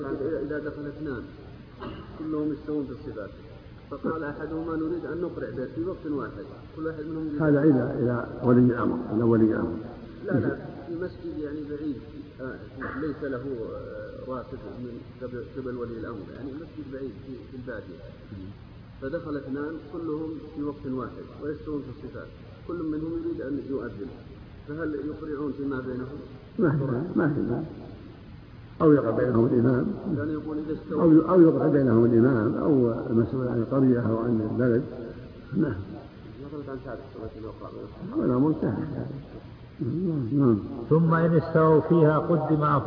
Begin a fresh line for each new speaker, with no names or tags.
إذا دخل اثنان كلهم يستوون في الصفات، فقال أحدهما نريد أن نقرع به في وقت واحد، كل واحد منهم
هذا إلى ولي أمر، إلى ولي أمر.
لا في مسجد يعني بعيد ليس له راتب من قبل ولي الأمر، يعني مسجد بعيد في البادية، فدخل اثنان كلهم في وقت واحد ويستوون في الصفات، كل منهم يريد أن يؤذن، فهل يقرعون فيما بينهم؟
ما في أو يقع بينهم الإمام،
أو
يقع بينهم الإمام أو المسؤول عن القرية أو عن البلد. نعم.
ثم إن استووا فيها قدم